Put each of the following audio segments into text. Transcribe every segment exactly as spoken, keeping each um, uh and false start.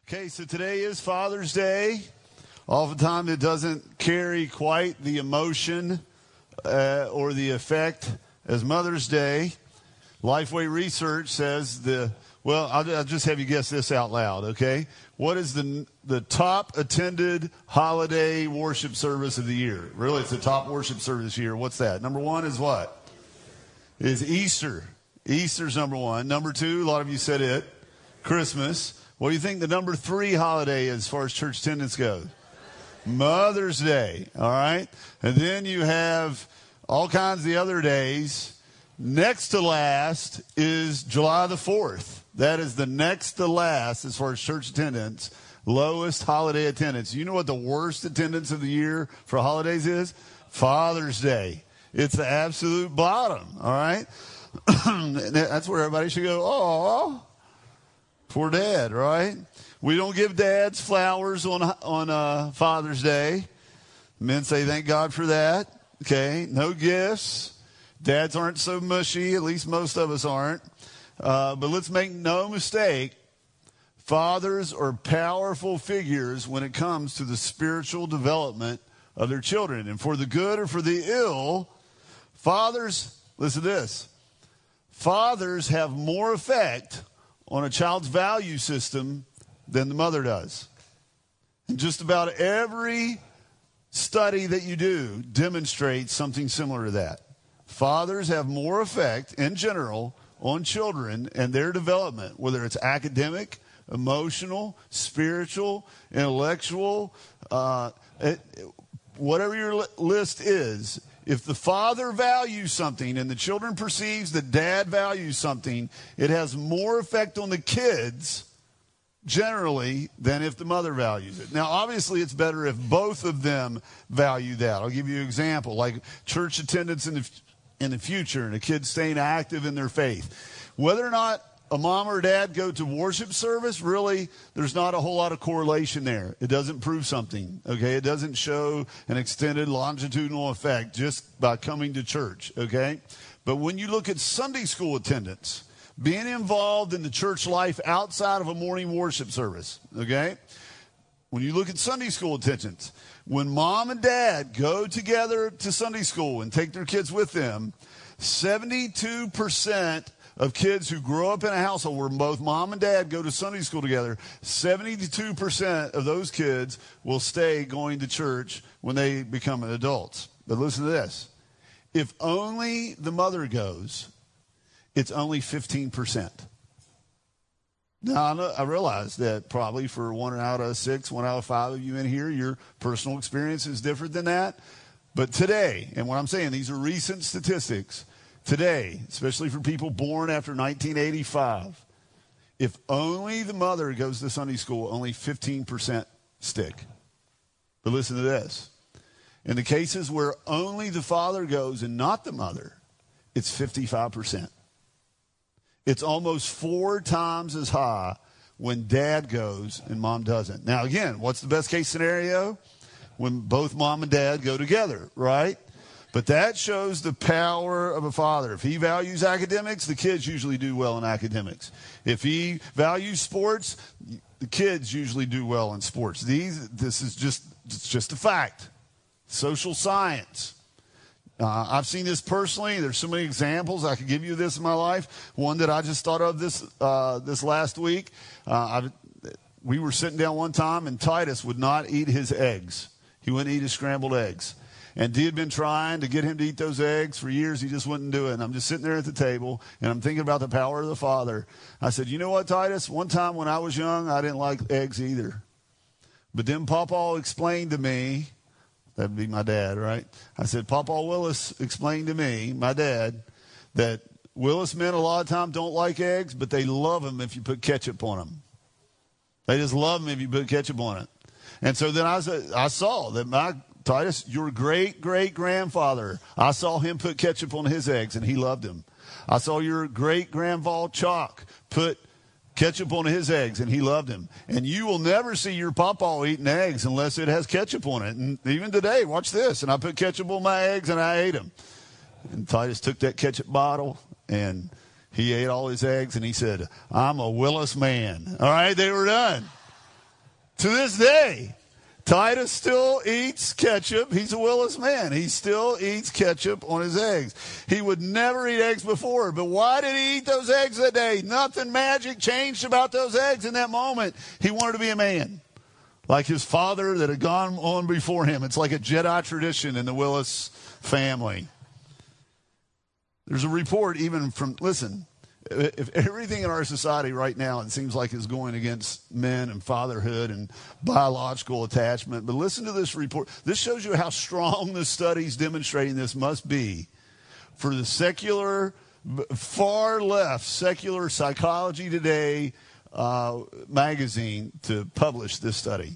Okay, so today is Father's Day. Oftentimes it doesn't carry quite the emotion uh, or the effect as Mother's Day. Lifeway Research says the, well, I'll, I'll just have you guess this out loud, okay? What is the the top attended holiday worship service of the year? Really, it's the top worship service this year. What's that? Number one is what? Is Easter. Easter's number one. Number two, a lot of you said it, Christmas. What do you think the number three holiday is as far as church attendance goes? Mother's Day, all right? And then you have all kinds of the other days. Next to last is July the fourth. That is the next to last as far as church attendance, lowest holiday attendance. You know what the worst attendance of the year for holidays is? Father's Day. It's the absolute bottom, all right? That's where everybody should go, oh, poor dad, right? We don't give dads flowers on on uh, Father's Day. Men say thank God for that. Okay, no gifts. Dads aren't so mushy, at least most of us aren't. Uh, but let's make no mistake, fathers are powerful figures when it comes to the spiritual development of their children. And for the good or for the ill, fathers, listen to this, fathers have more effect on a child's value system than the mother does. And just about every study that you do demonstrates something similar to that. Fathers have more effect in general on children and their development, whether it's academic, emotional, spiritual, intellectual, uh, it, whatever your list is. If the father values something and the children perceives that dad values something, it has more effect on the kids generally than if the mother values it. Now, obviously, it's better if both of them value that. I'll give you an example, like church attendance in the, in the future and a kid staying active in their faith. Whether or not a mom or dad go to worship service, really, there's not a whole lot of correlation there. It doesn't prove something, okay? It doesn't show an extended longitudinal effect just by coming to church, okay? But when you look at Sunday school attendance, being involved in the church life outside of a morning worship service, okay? When you look at Sunday school attendance, when mom and dad go together to Sunday school and take their kids with them, seventy-two percent of kids who grow up in a household where both mom and dad go to Sunday school together, seventy-two percent of those kids will stay going to church when they become adults. But listen to this. If only the mother goes, it's only fifteen percent. Now, I, know, I realize that probably for one out of six, one out of five of you in here, your personal experience is different than that. But today, and what I'm saying, these are recent statistics, today, especially for people born after nineteen eighty-five, if only the mother goes to Sunday school, only fifteen percent stick. But listen to this. In the cases where only the father goes and not the mother, it's fifty-five percent. It's almost four times as high when dad goes and mom doesn't. Now, again, what's the best case scenario? When both mom and dad go together, right? But that shows the power of a father. If he values academics, the kids usually do well in academics. If he values sports, the kids usually do well in sports. These, this is just, it's just a fact. Social science. Uh, I've seen this personally. There's so many examples. I could give you this in my life. One that I just thought of this uh, this last week. Uh, I, we were sitting down one time, and Titus would not eat his eggs. He wouldn't eat his scrambled eggs. And Dee had been trying to get him to eat those eggs for years. He just wouldn't do it. And I'm just sitting there at the table, and I'm thinking about the power of the Father. I said, you know what, Titus? One time when I was young, I didn't like eggs either. But then Papa explained to me, that would be my dad, right? I said, Papa Willis explained to me, my dad, that Willis men a lot of times don't like eggs, but they love them if you put ketchup on them. They just love them if you put ketchup on it. And so then I, said, I saw that my Titus, your great-great-grandfather, I saw him put ketchup on his eggs, and he loved him. I saw your great-grandpa Chalk put ketchup on his eggs, and he loved him. And you will never see your papa eating eggs unless it has ketchup on it. And even today, watch this. And I put ketchup on my eggs, and I ate them. And Titus took that ketchup bottle, and he ate all his eggs, and he said, I'm a Willis man. All right, they were done. To this day, Titus still eats ketchup. He's a Willis man. He still eats ketchup on his eggs. He would never eat eggs before. But why did he eat those eggs that day? Nothing magic changed about those eggs in that moment. He wanted to be a man, like his father that had gone on before him. It's like a Jedi tradition in the Willis family. There's a report even from, listen, if everything in our society right now, it seems like, is going against men and fatherhood and biological attachment. But listen to this report. This shows you how strong the studies demonstrating this must be for the secular, far left, Secular Psychology Today uh, magazine to publish this study.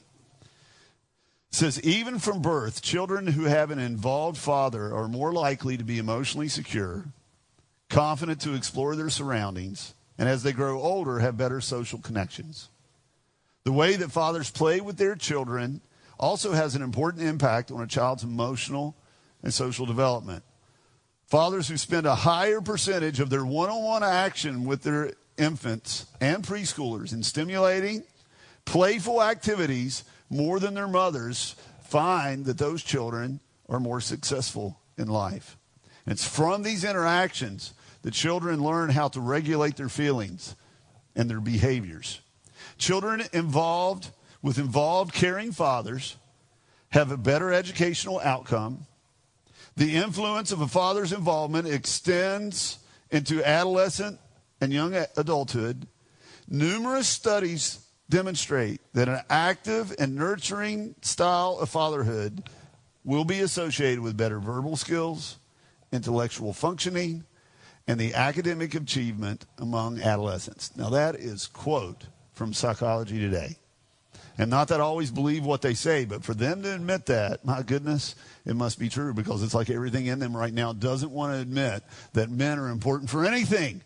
It says, even from birth, children who have an involved father are more likely to be emotionally secure, confident to explore their surroundings, and as they grow older, have better social connections. The way that fathers play with their children also has an important impact on a child's emotional and social development. Fathers who spend a higher percentage of their one-on-one action with their infants and preschoolers in stimulating, playful activities more than their mothers find that those children are more successful in life. It's from these interactions that children learn how to regulate their feelings and their behaviors. Children involved with involved caring fathers have a better educational outcome. The influence of a father's involvement extends into adolescent and young adulthood. Numerous studies demonstrate that an active and nurturing style of fatherhood will be associated with better verbal skills, intellectual functioning, and the academic achievement among adolescents. Now that is quote from Psychology Today. And not that I always believe what they say, but for them to admit that, my goodness, it must be true, because it's like everything in them right now doesn't want to admit that men are important for anything.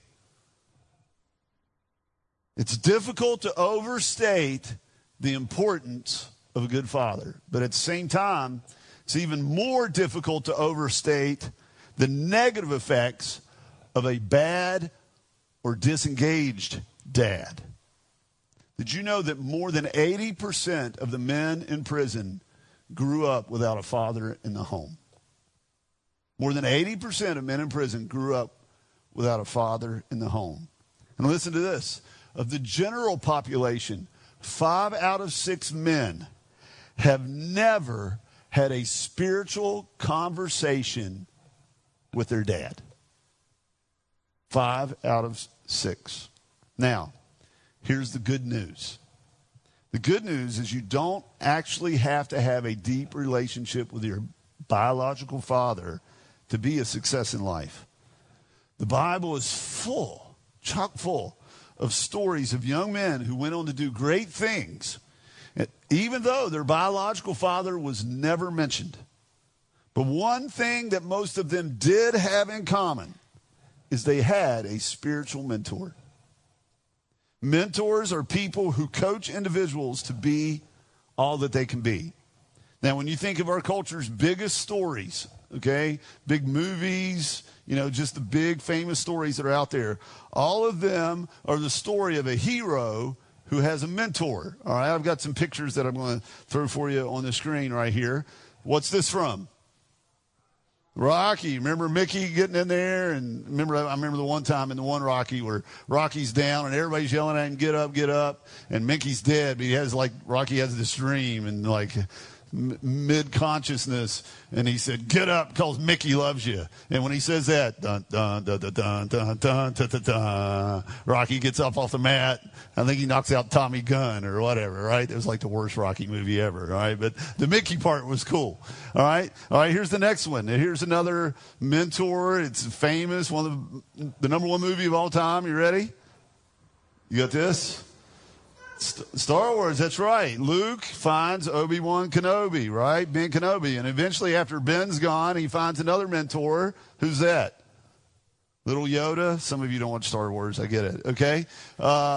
It's difficult to overstate the importance of a good father, but at the same time, it's even more difficult to overstate the negative effects of a bad or disengaged dad. Did you know that more than eighty percent of the men in prison grew up without a father in the home? More than eighty percent of men in prison grew up without a father in the home. And listen to this. Of the general population, five out of six men have never had a spiritual conversation with their dad. Five out of six. Now, here's the good news. The good news is you don't actually have to have a deep relationship with your biological father to be a success in life. The Bible is full, chock full, of stories of young men who went on to do great things, even though their biological father was never mentioned. But one thing that most of them did have in common is they had a spiritual mentor. Mentors are people who coach individuals to be all that they can be. Now, when you think of our culture's biggest stories, okay, big movies, you know, just the big famous stories that are out there, all of them are the story of a hero who has a mentor. All right, I've got some pictures that I'm going to throw for you on the screen right here. What's this from? Rocky. Remember Mickey getting in there? And remember, I remember the one time in the one Rocky where Rocky's down and everybody's yelling at him, get up, get up. And Mickey's dead, but he has like, Rocky has this dream and like m- mid-consciousness. And he said, get up because Mickey loves you. And when he says that, dun, dun, dun, dun, dun, dun, dun, dun, dun, dun, Rocky gets up off the mat. I think he knocks out Tommy Gunn or whatever, right? It was like the worst Rocky movie ever, all right? But the Mickey part was cool, all right? All right, here's the next one. Here's another mentor. It's famous, one of the, the number one movie of all time. You ready? You got this? Star Wars, that's right. Luke finds Obi-Wan Kenobi, right? Ben Kenobi. And eventually, after Ben's gone, he finds another mentor. Who's that? Little Yoda. Some of you don't watch Star Wars. I get it. Okay. Uh,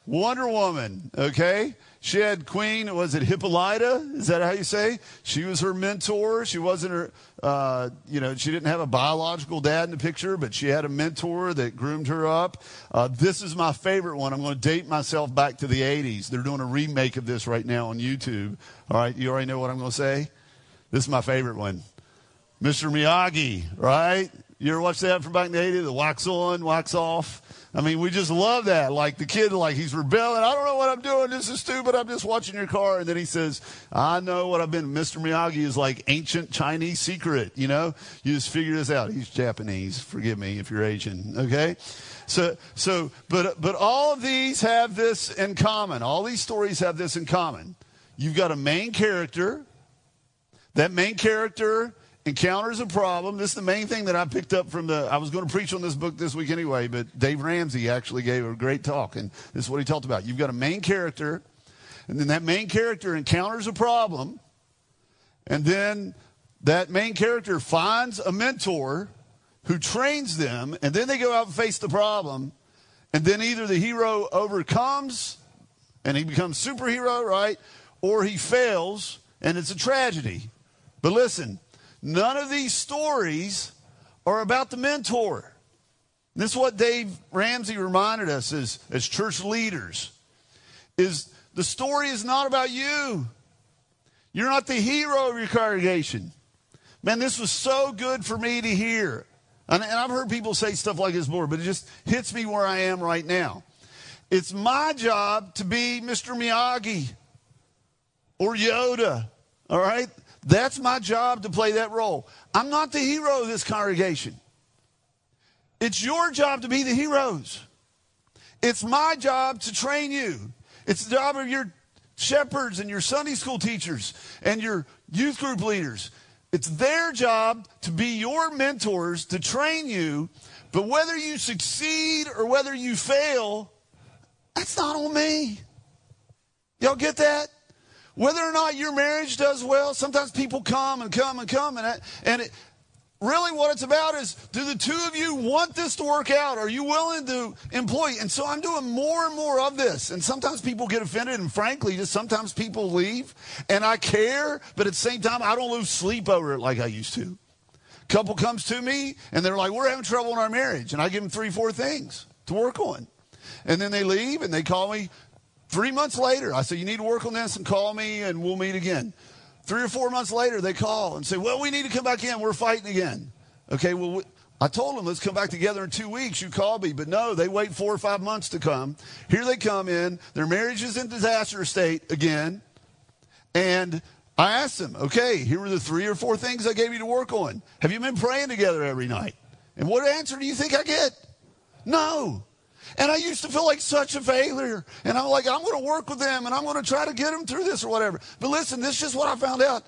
Wonder Woman, okay? She had Queen, was it Hippolyta? Is that how you say? She was her mentor. She wasn't her, uh, you know, she didn't have a biological dad in the picture, but she had a mentor that groomed her up. Uh, this is my favorite one. I'm going to date myself back to the eighties. They're doing a remake of this right now on YouTube. All right, you already know what I'm going to say? This is my favorite one. Mister Miyagi, right? You ever watch that from back in the eighties? The wax on, wax off. I mean, we just love that. Like the kid, like he's rebelling. I don't know what I'm doing. This is stupid. I'm just watching your car. And then he says, I know what I've been. Mister Miyagi is like ancient Chinese secret. You know, you just figure this out. He's Japanese. Forgive me if you're Asian. Okay. So, so, but, but all of these have this in common. All these stories have this in common. You've got a main character. That main character encounters a problem. This is the main thing that I picked up from the, I was going to preach on this book this week anyway, but Dave Ramsey actually gave a great talk, and this is what he talked about. You've got a main character, and then that main character encounters a problem, and then that main character finds a mentor who trains them, and then they go out and face the problem, and then either the hero overcomes, and he becomes superhero, right, or he fails, and it's a tragedy. But listen, none of these stories are about the mentor. This is what Dave Ramsey reminded us as, as church leaders, is the story is not about you. You're not the hero of your congregation. Man, this was so good for me to hear. And, and I've heard people say stuff like this before, but it just hits me where I am right now. It's my job to be Mister Miyagi or Yoda, all right? That's my job, to play that role. I'm not the hero of this congregation. It's your job to be the heroes. It's my job to train you. It's the job of your shepherds and your Sunday school teachers and your youth group leaders. It's their job to be your mentors, to train you. But whether you succeed or whether you fail, that's not on me. Y'all get that? Whether or not your marriage does well, sometimes people come and come and come. And, and it, really what it's about is, do the two of you want this to work out? Are you willing to employ? And so I'm doing more and more of this. And sometimes people get offended. And frankly, just sometimes people leave. And I care. But at the same time, I don't lose sleep over it like I used to. Couple comes to me and they're like, we're having trouble in our marriage. And I give them three, four things to work on. And then they leave and they call me. Three months later, I say, you need to work on this and call me and we'll meet again. Three or four months later, they call and say, well, we need to come back in. We're fighting again. Okay, well, we, I told them, let's come back together in two weeks. You call me. But no, they wait four or five months to come. Here they come in. Their marriage is in disaster state again. And I asked them, okay, here were the three or four things I gave you to work on. Have you been praying together every night? And what answer do you think I get? No. And I used to feel like such a failure. And I'm like, I'm going to work with them and I'm going to try to get them through this or whatever. But listen, this is just what I found out.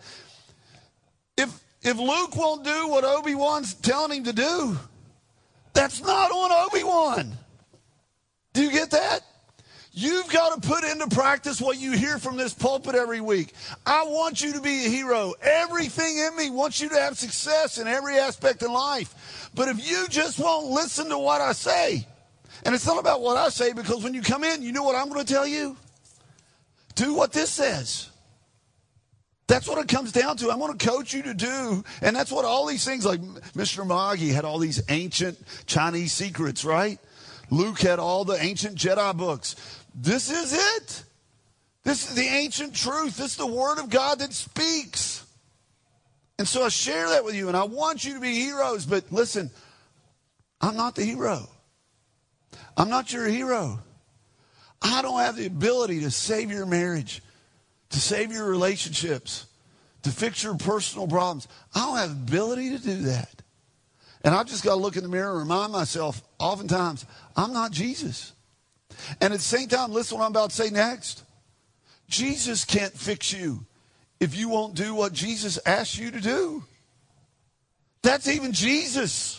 If if Luke won't do what Obi-Wan's telling him to do, that's not on Obi-Wan. Do you get that? You've got to put into practice what you hear from this pulpit every week. I want you to be a hero. Everything in me wants you to have success in every aspect of life. But if you just won't listen to what I say, and it's not about what I say, because when you come in, you know what I'm going to tell you? Do what this says. That's what it comes down to. I'm going to coach you to do. And that's what all these things, like Mister Miyagi had all these ancient Chinese secrets, right? Luke had all the ancient Jedi books. This is it. This is the ancient truth. This is the word of God that speaks. And so I share that with you, and I want you to be heroes. But listen, I'm not the hero. I'm not your hero. I don't have the ability to save your marriage, to save your relationships, to fix your personal problems. I don't have the ability to do that. And I've just got to look in the mirror and remind myself oftentimes, I'm not Jesus. And at the same time, listen to what I'm about to say next. Jesus can't fix you if you won't do what Jesus asked you to do. That's even Jesus.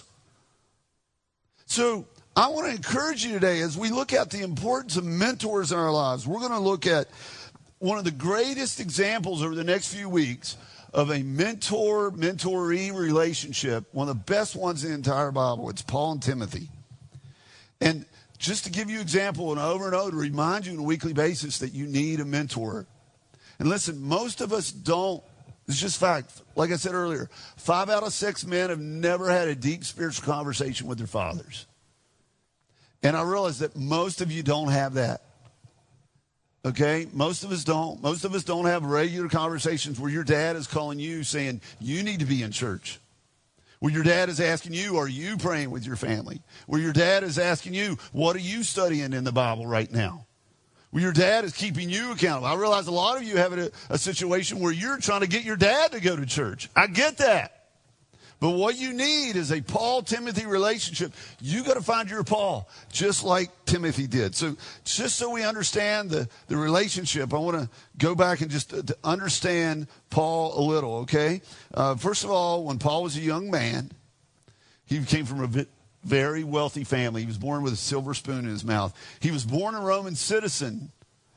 So I want to encourage you today, as we look at the importance of mentors in our lives, we're going to look at one of the greatest examples over the next few weeks of a mentor-mentoree relationship, one of the best ones in the entire Bible. It's Paul and Timothy. And just to give you example and over and over to remind you on a weekly basis that you need a mentor. And listen, most of us don't. It's just fact. Like I said earlier, five out of six men have never had a deep spiritual conversation with their fathers. And I realize that most of you don't have that. Okay? Most of us don't. Most of us don't have regular conversations where your dad is calling you saying, you need to be in church. Where your dad is asking you, are you praying with your family? Where your dad is asking you, what are you studying in the Bible right now? Where your dad is keeping you accountable. I realize a lot of you have a, a situation where you're trying to get your dad to go to church. I get that. But what you need is a Paul-Timothy relationship. You got to find your Paul, just like Timothy did. So just so we understand the, the relationship, I want to go back and just to understand Paul a little, okay? Uh, first of all, when Paul was a young man, he came from a very wealthy family. He was born with a silver spoon in his mouth. He was born a Roman citizen,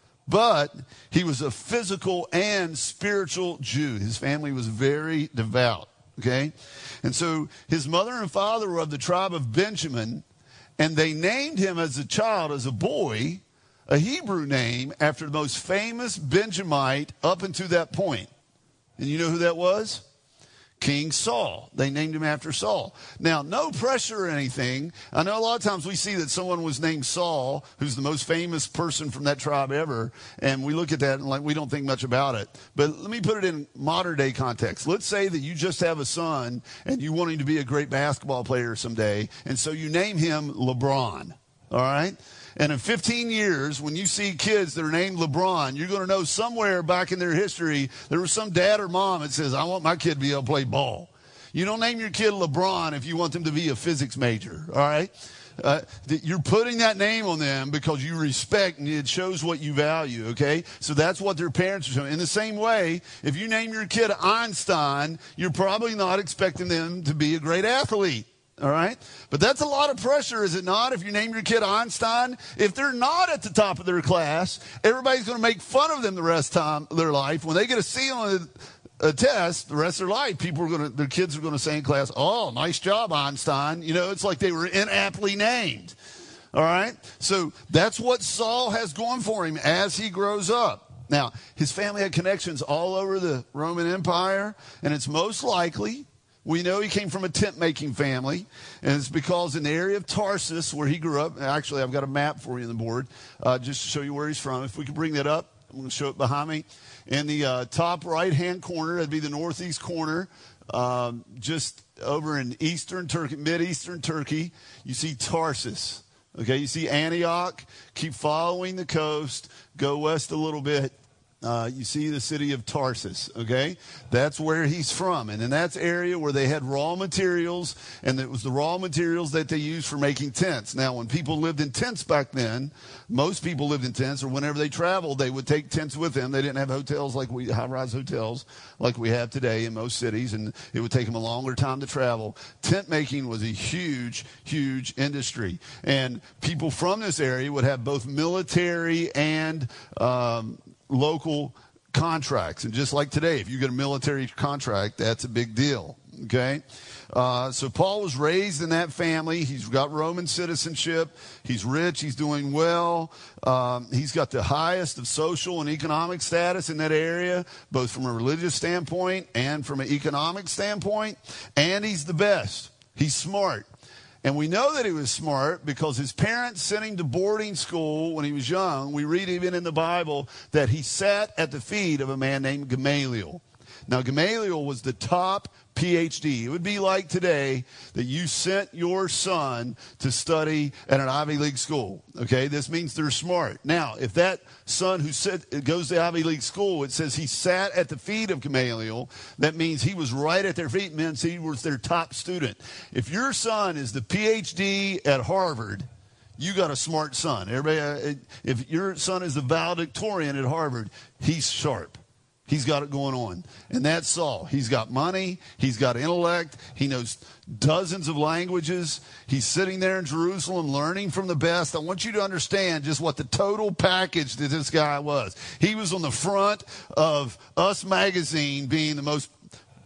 but he was a physical and spiritual Jew. His family was very devout. Okay? And so his mother and father were of the tribe of Benjamin, and they named him as a child, as a boy, a Hebrew name after the most famous Benjamite up until that point. And you know who that was? King Saul. They named him after Saul. Now, no pressure or anything. I know a lot of times we see that someone was named Saul, who's the most famous person from that tribe ever, and we look at that and like we don't think much about it. But let me put it in modern day context. Let's say that you just have a son and you want him to be a great basketball player someday, and so you name him LeBron. All right? And in fifteen years, when you see kids that are named LeBron, you're going to know somewhere back in their history, there was some dad or mom that says, I want my kid to be able to play ball. You don't name your kid LeBron if you want them to be a physics major, all right? Uh, you're putting that name on them because you respect and it shows what you value, okay? So that's what their parents are showing. In the same way, if you name your kid Einstein, you're probably not expecting them to be a great athlete. All right? But that's a lot of pressure, is it not? If you name your kid Einstein, if they're not at the top of their class, everybody's going to make fun of them the rest of their life. When they get a C on a, a test, the rest of their life, people are going to, their kids are going to say in class, oh, nice job, Einstein. You know, it's like they were inaptly named. All right? So that's what Saul has going for him as he grows up. Now, his family had connections all over the Roman Empire, and it's most likely, we know he came from a tent-making family, and it's because in the area of Tarsus, where he grew up, actually, I've got a map for you on the board, uh, just to show you where he's from. If we could bring that up, I'm going to show it behind me. In the uh, top right-hand corner, that'd be the northeast corner, um, just over in eastern Turkey, mid-eastern Turkey, you see Tarsus. Okay, you see Antioch. Keep following the coast. Go west a little bit. Uh, you see the city of Tarsus, okay? That's where he's from. And in that area where they had raw materials, and it was the raw materials that they used for making tents. Now, when people lived in tents back then, most people lived in tents, or whenever they traveled, they would take tents with them. They didn't have hotels like we, high-rise hotels like we have today in most cities, and it would take them a longer time to travel. Tent making was a huge, huge industry. And people from this area would have both military and um local contracts. And just like today, if you get a military contract, that's a big deal, okay? Uh, so Paul was raised in that family. He's got Roman citizenship. He's rich. He's doing well. Um, he's got the highest of social and economic status in that area, both from a religious standpoint and from an economic standpoint. And he's the best. He's smart. And we know that he was smart because his parents sent him to boarding school when he was young. We read even in the Bible that he sat at the feet of a man named Gamaliel. Now, Gamaliel was the top P H D. It would be like today that you sent your son to study at an Ivy League school. Okay, this means they're smart. Now, if that son who sit, goes to Ivy League school, it says he sat at the feet of Gamaliel, that means he was right at their feet, means he was their top student. If your son is the P H D at Harvard, you got a smart son. Everybody, if your son is the valedictorian at Harvard, he's sharp. He's got it going on. And that's Saul. He's got money. He's got intellect. He knows dozens of languages. He's sitting there in Jerusalem learning from the best. I want you to understand just what the total package that this guy was. He was on the front of Us Magazine being the most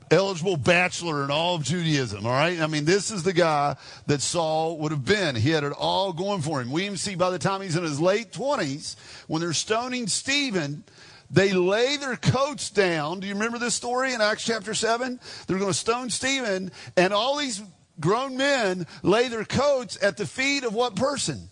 eligible bachelor in all of Judaism, all right? I mean, this is the guy that Saul would have been. He had it all going for him. We even see by the time he's in his late twenties, when they're stoning Stephen, they lay their coats down. Do you remember this story in Acts chapter seven? They're going to stone Stephen, and all these grown men lay their coats at the feet of what person?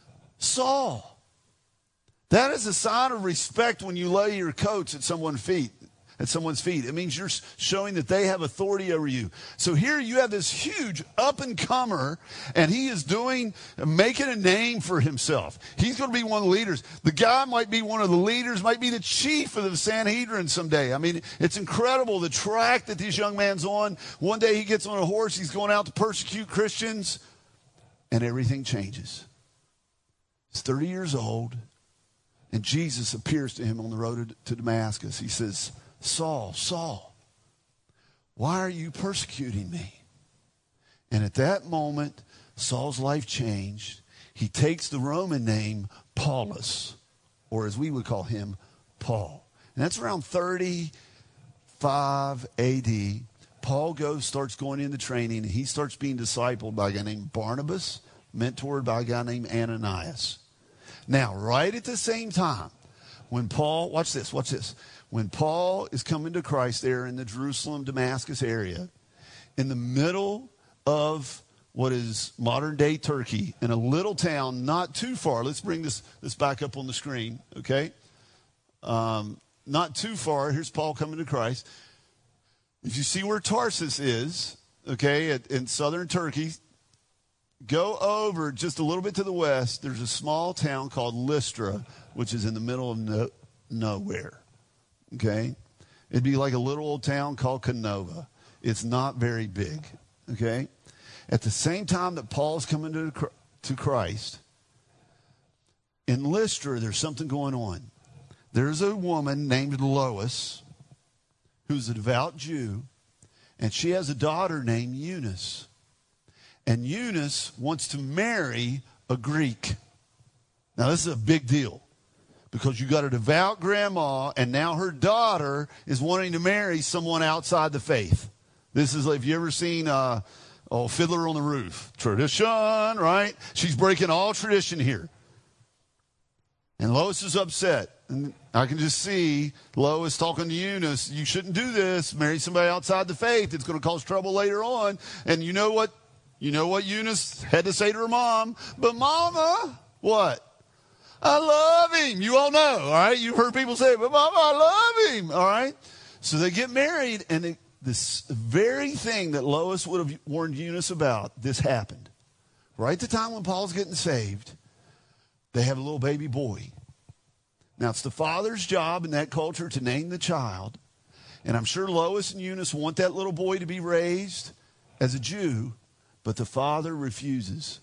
Saul. That is a sign of respect when you lay your coats at someone's feet. At someone's feet. It means you're showing that they have authority over you. So here you have this huge up-and-comer, and he is doing, making a name for himself. He's going to be one of the leaders. The guy might be one of the leaders, might be the chief of the Sanhedrin someday. I mean, it's incredible the track that this young man's on. One day he gets on a horse, he's going out to persecute Christians, and everything changes. He's thirty years old, and Jesus appears to him on the road to Damascus. He says, Saul, Saul, why are you persecuting me? And at that moment, Saul's life changed. He takes the Roman name Paulus, or as we would call him, Paul. And that's around thirty-five A D. Paul goes, starts going into training, and he starts being discipled by a guy named Barnabas, mentored by a guy named Ananias. Now, right at the same time, when Paul, watch this, watch this. When Paul is coming to Christ there in the Jerusalem, Damascus area, in the middle of what is modern-day Turkey, in a little town not too far. Let's bring this, this back up on the screen, okay? Um, not too far. Here's Paul coming to Christ. If you see where Tarsus is, okay, at, in southern Turkey, go over just a little bit to the west. There's a small town called Lystra, which is in the middle of no, nowhere. Okay? It'd be like a little old town called Canova. It's not very big. Okay? At the same time that Paul's coming to, to Christ, in Lystra, there's something going on. There's a woman named Lois who's a devout Jew, and she has a daughter named Eunice. And Eunice wants to marry a Greek. Now, this is a big deal. Because you got a devout grandma, and now her daughter is wanting to marry someone outside the faith. This is, have you ever seen uh, oh, Fiddler on the Roof? Tradition, right? She's breaking all tradition here. And Lois is upset. And I can just see Lois talking to Eunice. You shouldn't do this. Marry somebody outside the faith. It's going to cause trouble later on. And you know what? You know what Eunice had to say to her mom? But Mama, what? I love him. You all know, all right? You've heard people say, but Mama, I love him, all right? So they get married, and it, this very thing that Lois would have warned Eunice about, this happened. Right at the time when Paul's getting saved, they have a little baby boy. Now, it's the father's job in that culture to name the child, and I'm sure Lois and Eunice want that little boy to be raised as a Jew, but the father refuses.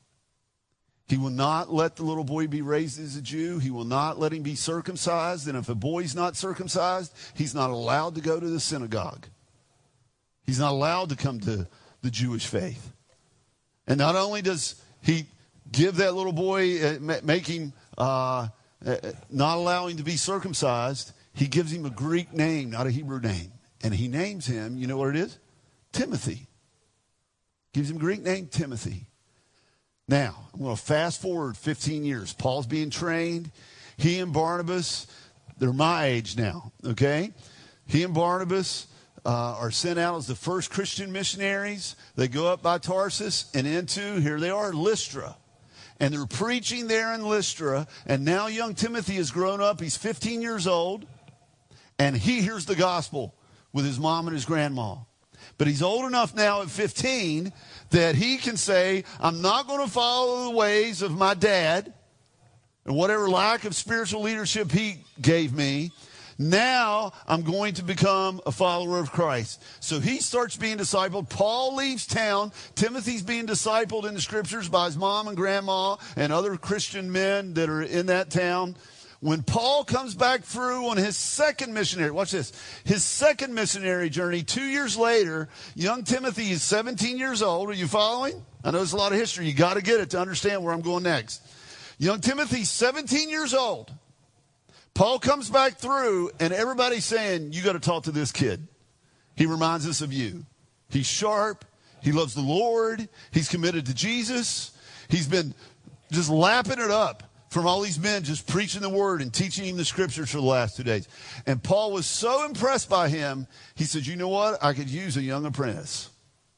He will not let the little boy be raised as a Jew. He will not let him be circumcised. And if a boy's not circumcised, he's not allowed to go to the synagogue. He's not allowed to come to the Jewish faith. And not only does he give that little boy, uh, make him, uh, uh, not allow him to be circumcised, he gives him a Greek name, not a Hebrew name. And he names him, you know what it is? Timothy. Gives him a Greek name, Timothy. Now, I'm going to fast forward fifteen years. Paul's being trained. He and Barnabas, they're my age now, okay? He and Barnabas uh, are sent out as the first Christian missionaries. They go up by Tarsus and into, here they are, Lystra. And they're preaching there in Lystra. And now young Timothy has grown up. He's fifteen years old. And he hears the gospel with his mom and his grandma. But he's old enough now at fifteen that he can say, I'm not going to follow the ways of my dad and whatever lack of spiritual leadership he gave me. Now I'm going to become a follower of Christ. So he starts being discipled. Paul leaves town. Timothy's being discipled in the scriptures by his mom and grandma and other Christian men that are in that town. When Paul comes back through on his second missionary, watch this, his second missionary journey, two years later, young Timothy is seventeen years old. Are you following? I know there's a lot of history. You got to get it to understand where I'm going next. Young Timothy's seventeen years old. Paul comes back through, and everybody's saying, you got to talk to this kid. he reminds us of you. He's sharp. He loves the Lord. He's committed to Jesus. He's been just lapping it up from all these men just preaching the word and teaching him the scriptures for the last two days. And Paul was so impressed by him, he said, you know what? I could use a young apprentice.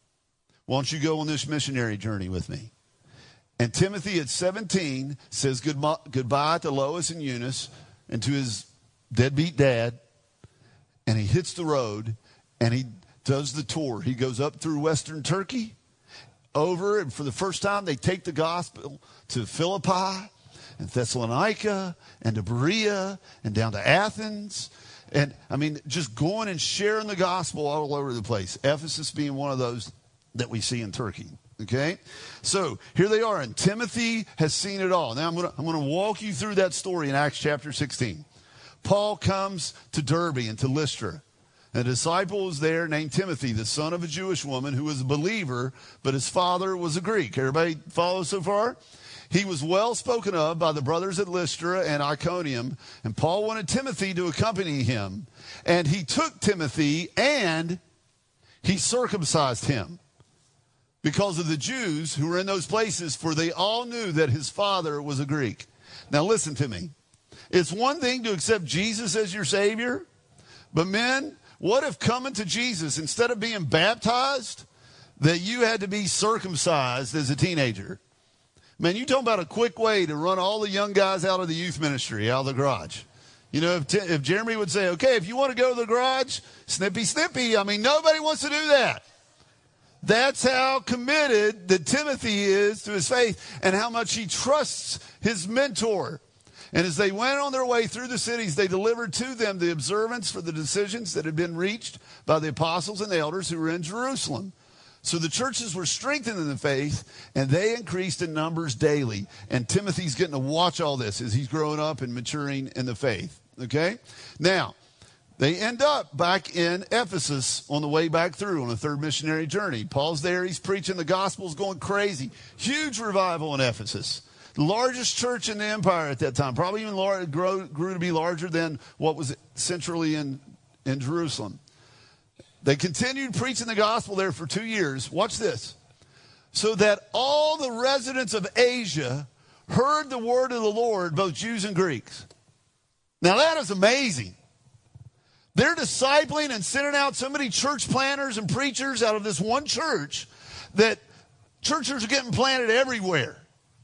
Why don't you go on this missionary journey with me? And Timothy at seventeen says goodbye to Lois and Eunice and to his deadbeat dad. And he hits the road and he does the tour. He goes up through Western Turkey, over, and for the first time they take the gospel to Philippi and Thessalonica and to Berea and down to Athens. And, I mean, just going and sharing the gospel all over the place. Ephesus being one of those that we see in Turkey. Okay? So, here they are, and Timothy has seen it all. Now, I'm going to I'm going to walk you through that story in Acts chapter sixteen. Paul comes to Derbe and to Lystra. And a disciple was there named Timothy, the son of a Jewish woman who was a believer, but his father was a Greek. Everybody follow so far? He was well spoken of by the brothers at Lystra and Iconium, and Paul wanted Timothy to accompany him. And he took Timothy and he circumcised him because of the Jews who were in those places, for they all knew that his father was a Greek. Now listen to me. It's one thing to accept Jesus as your Savior, but men, what if coming to Jesus, instead of being baptized, that you had to be circumcised as a teenager? Man, you talking about a quick way to run all the young guys out of the youth ministry, out of the garage. You know, if, t- if Jeremy would say, okay, if you want to go to the garage, snippy, snippy. I mean, nobody wants to do that. That's how committed that Timothy is to his faith and how much he trusts his mentor. And as they went on their way through the cities, they delivered to them the observance for the decisions that had been reached by the apostles and the elders who were in Jerusalem. So the churches were strengthened in the faith, and they increased in numbers daily. And Timothy's getting to watch all this as he's growing up and maturing in the faith. Okay? Now, they end up back in Ephesus on the way back through on a third missionary journey. Paul's there. He's preaching. The gospel's going crazy. Huge revival in Ephesus. The largest church in the empire at that time, probably even large, grew, grew to be larger than what was centrally in, in Jerusalem. They continued preaching the gospel there for two years. Watch this. So that all the residents of Asia heard the word of the Lord, both Jews and Greeks. Now that is amazing. They're discipling and sending out so many church planters and preachers out of this one church that churches are getting planted everywhere.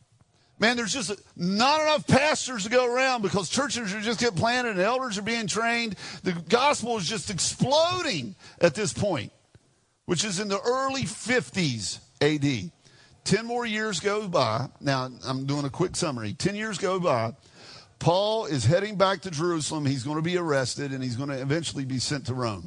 Man, there's just not enough pastors to go around because churches are just getting planted and elders are being trained. The gospel is just exploding at this point, which is in the early fifties A D. Ten more years go by. Now, I'm doing a quick summary. Ten years go by. Paul is heading back to Jerusalem. He's going to be arrested, and he's going to eventually be sent to Rome.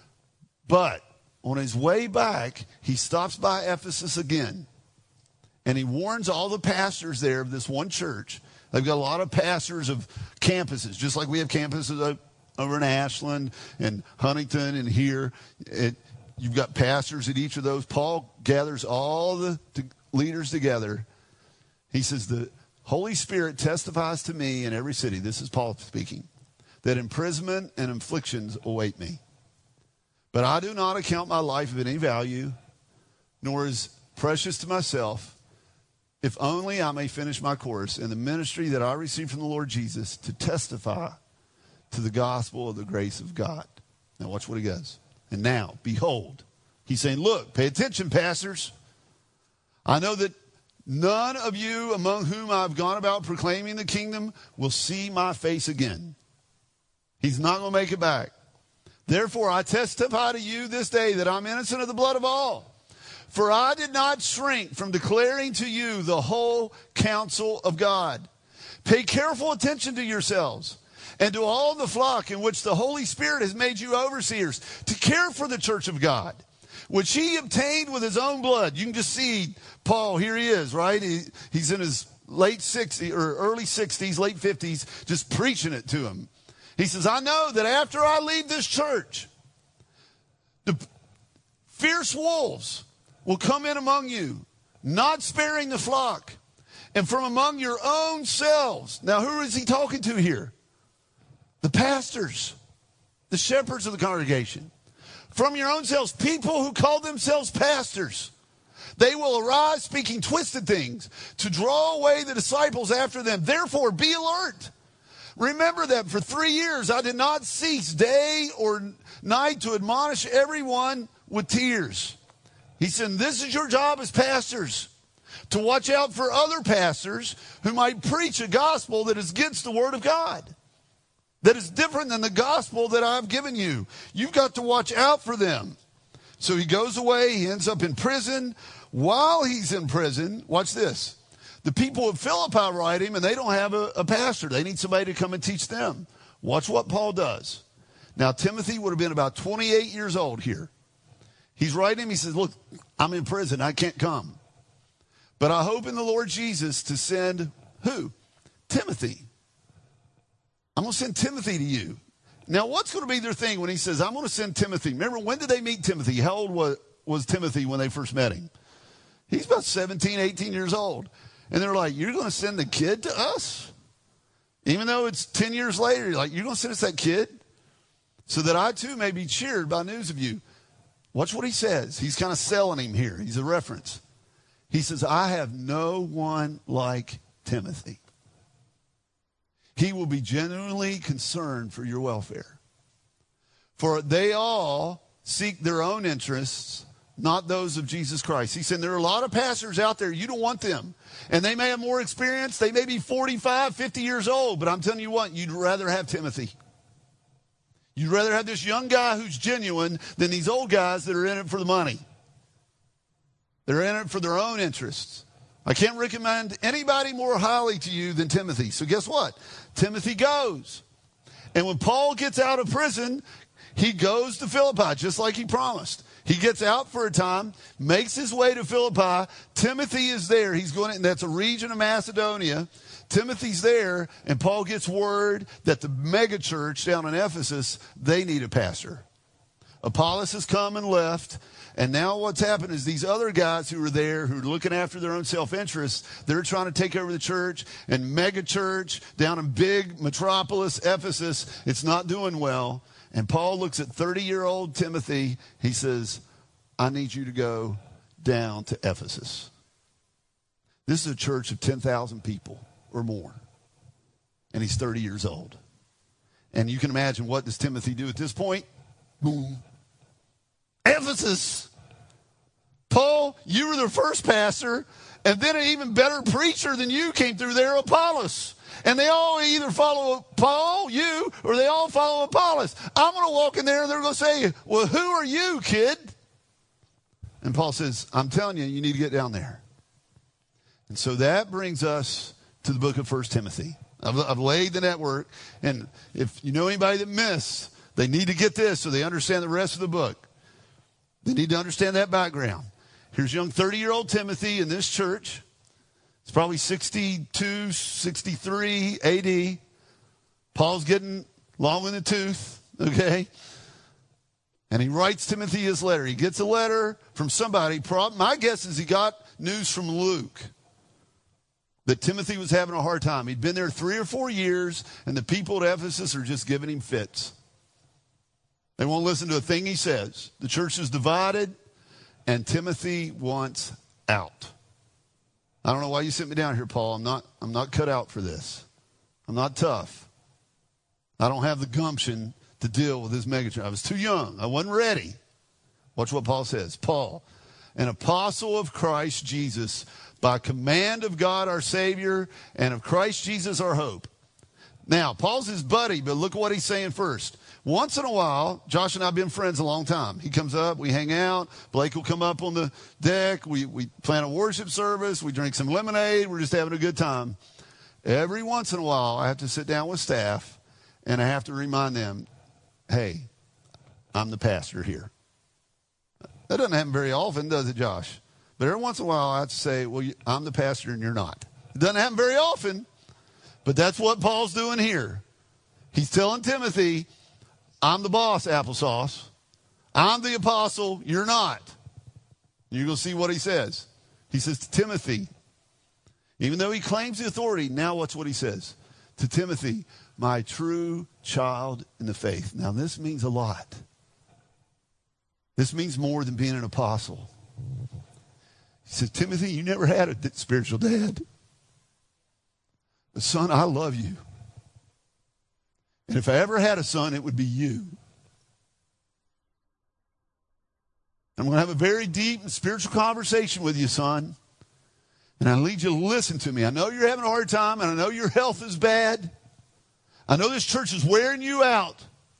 But on his way back, he stops by Ephesus again. And he warns all the pastors there of this one church. They've got a lot of pastors of campuses, just like we have campuses over in Ashland and Huntington and here. It, you've got pastors at each of those. Paul gathers all the t- leaders together. He says, the Holy Spirit testifies to me in every city, this is Paul speaking, that imprisonment and afflictions await me. But I do not account my life of any value, nor is precious to myself, if only I may finish my course in the ministry that I received from the Lord Jesus to testify to the gospel of the grace of God. Now watch what he goes. And now, behold, he's saying, look, pay attention, pastors. I know that none of you among whom I've gone about proclaiming the kingdom will see my face again. He's not going to make it back. Therefore, I testify to you this day that I'm innocent of the blood of all. For I did not shrink from declaring to you the whole counsel of God. Pay careful attention to yourselves and to all the flock in which the Holy Spirit has made you overseers to care for the church of God, which he obtained with his own blood. You can just see Paul, here he is, right? He, he's in his late sixties or early sixties, late fifties, just preaching it to him. He says, I know that after I leave this church, the fierce wolves will come in among you, not sparing the flock, and from among your own selves. Now, who is he talking to here? The pastors, the shepherds of the congregation. from your own selves, people who call themselves pastors. They will arise speaking twisted things to draw away the disciples after them. Therefore, be alert. Remember that for three years I did not cease day or night to admonish everyone with tears. He said, this is your job as pastors, to watch out for other pastors who might preach a gospel that is against the word of God, that is different than the gospel that I've given you. You've got to watch out for them. So he goes away. He ends up in prison. While he's in prison, watch this. The people of Philippi write him, and they don't have a, a pastor. They need somebody to come and teach them. Watch what Paul does. Now, Timothy would have been about twenty-eight years old here. He's writing him. He says, look, I'm in prison. I can't come. But I hope in the Lord Jesus to send who? Timothy. I'm going to send Timothy to you. Now, what's going to be their thing when he says, I'm going to send Timothy? Remember, when did they meet Timothy? How old was, was Timothy when they first met him? He's about seventeen, eighteen years old. And they're like, you're going to send the kid to us? Even though it's ten years later, you're like, you're going to send us that kid? So that I too may be cheered by news of you. Watch what he says. He's kind of selling him here. He's a reference. He says, I have no one like Timothy. He will be genuinely concerned for your welfare. For they all seek their own interests, not those of Jesus Christ. He said, there are a lot of pastors out there. You don't want them. And they may have more experience. They may be forty-five, fifty years old. But I'm telling you what, you'd rather have Timothy. You'd rather have this young guy who's genuine than these old guys that are in it for the money. They're in it for their own interests. I can't recommend anybody more highly to you than Timothy. So guess what? Timothy goes. And when Paul gets out of prison, he goes to Philippi, just like he promised. He gets out for a time, makes his way to Philippi. Timothy is there. He's going, and that's a region of Macedonia. Timothy's there, and Paul gets word that the mega church down in Ephesus, they need a pastor. Apollos has come and left, and now what's happened is these other guys who are there, who are looking after their own self-interest, they're trying to take over the church, and mega church down in big metropolis Ephesus, it's not doing well. And Paul looks at thirty-year-old Timothy. He says, I need you to go down to Ephesus. This is a church of ten thousand people or more. And he's thirty years old. And you can imagine, what does Timothy do at this point? Boom. Ephesus. Paul, you were the first pastor, and then an even better preacher than you came through there, Apollos. And they all either follow Paul, you, or they all follow Apollos. I'm going to walk in there and they're going to say, well, who are you, kid? And Paul says, I'm telling you, you need to get down there. And so that brings us to the book of First Timothy. I've, I've laid the network. And if you know anybody that missed, they need to get this so they understand the rest of the book. They need to understand that background. Here's young thirty-year-old Timothy in this church. It's probably sixty-two, sixty-three A D. Paul's getting long in the tooth, okay? And he writes Timothy his letter. He gets a letter from somebody. My guess is he got news from Luke that Timothy was having a hard time. He'd been there three or four years, and the people at Ephesus are just giving him fits. They won't listen to a thing he says. The church is divided, and Timothy wants out. I don't know why you sent me down here, Paul. I'm not, I'm not cut out for this. I'm not tough. I don't have the gumption to deal with this megachurch. I was too young. I wasn't ready. Watch what Paul says. Paul, an apostle of Christ Jesus, by command of God our Savior, and of Christ Jesus our hope. Now, Paul's his buddy, but look at what he's saying first. Once in a while, Josh and I have been friends a long time. He comes up, we hang out. Blake will come up on the deck. We, we plan a worship service. We drink some lemonade. We're just having a good time. Every once in a while, I have to sit down with staff, and I have to remind them, hey, I'm the pastor here. That doesn't happen very often, does it, Josh? But every once in a while, I have to say, well, I'm the pastor and you're not. It doesn't happen very often, but that's what Paul's doing here. He's telling Timothy, I'm the boss, applesauce. I'm the apostle. You're not. You're going to see what he says. He says to Timothy, even though he claims the authority, now watch what he says. To Timothy, my true child in the faith. Now this means a lot. This means more than being an apostle. He said, Timothy, you never had a spiritual dad. But son, I love you. And if I ever had a son, it would be you. I'm going to have a very deep and spiritual conversation with you, son. And I need you to listen to me. I know you're having a hard time, and I know your health is bad. I know this church is wearing you out.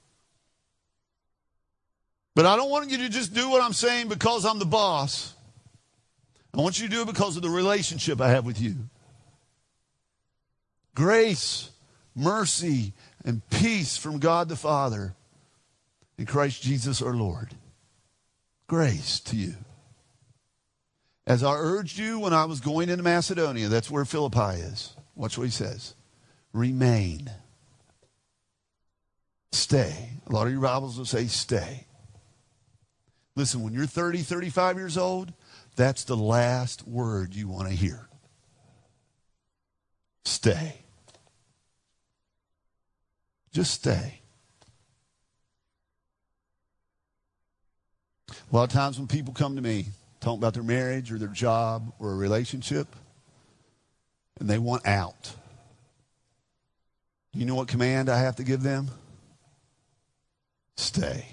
But I don't want you to just do what I'm saying because I'm the boss. I want you to do it because of the relationship I have with you. Grace, mercy, and peace from God the Father and Christ Jesus our Lord. Grace to you. As I urged you when I was going into Macedonia, that's where Philippi is. Watch what he says. Remain. Stay. A lot of your Bibles will say stay. Listen, when you're thirty, thirty-five years old, that's the last word you want to hear. Stay. Just stay. A lot of times when people come to me talking about their marriage or their job or a relationship, and they want out, you know what command I have to give them? Stay.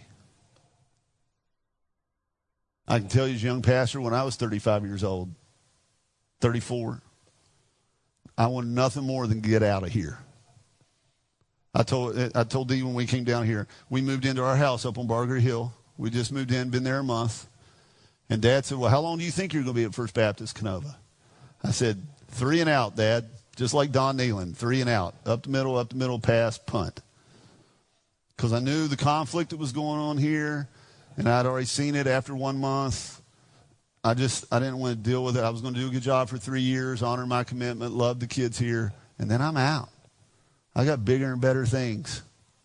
I can tell you as a young pastor, when I was thirty-five years old, thirty-four, I wanted nothing more than get out of here. I told I told Dee when we came down here, we moved into our house up on Barger Hill. We just moved in, been there a month. And Dad said, well, how long do you think you're going to be at First Baptist Canova? I said, three and out, Dad. Just like Don Nealon, three and out. Up the middle, up the middle, pass, punt. Because I knew the conflict that was going on here, and I'd already seen it after one month. I just, I didn't want to deal with it. I was going to do a good job for three years, honor my commitment, love the kids here, and then I'm out. I got bigger and better things.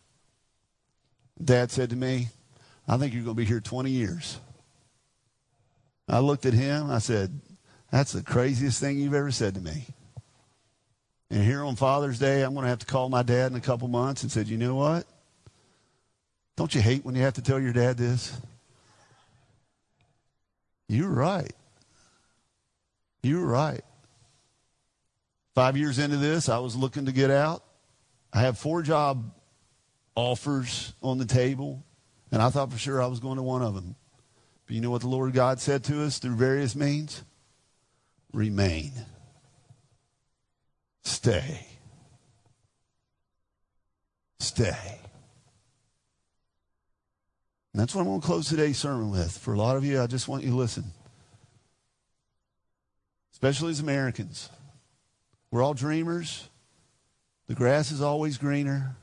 Dad said to me, I think you're going to be here twenty years. I looked at him. I said, that's the craziest thing you've ever said to me. And here on Father's Day, I'm going to have to call my dad in a couple months and said, you know what? Don't you hate when you have to tell your dad this? You're right. You're right. Five years into this, I was looking to get out. I have four job offers on the table, and I thought for sure I was going to one of them. But you know what the Lord God said to us through various means? Remain. Stay. Stay. And that's what I'm going to close today's sermon with. For a lot of you, I just want you to listen. Especially as Americans. We're all dreamers. The grass is always greener.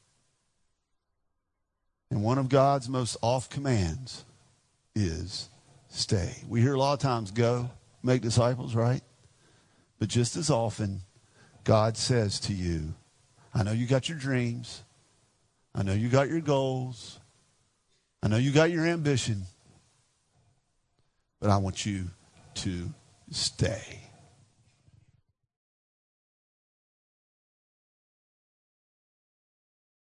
And one of God's most oft commands is stay. We hear a lot of times, go, make disciples, right? But just as often, God says to you, I know you got your dreams. I know you got your goals. I know you got your ambition. But I want you to stay.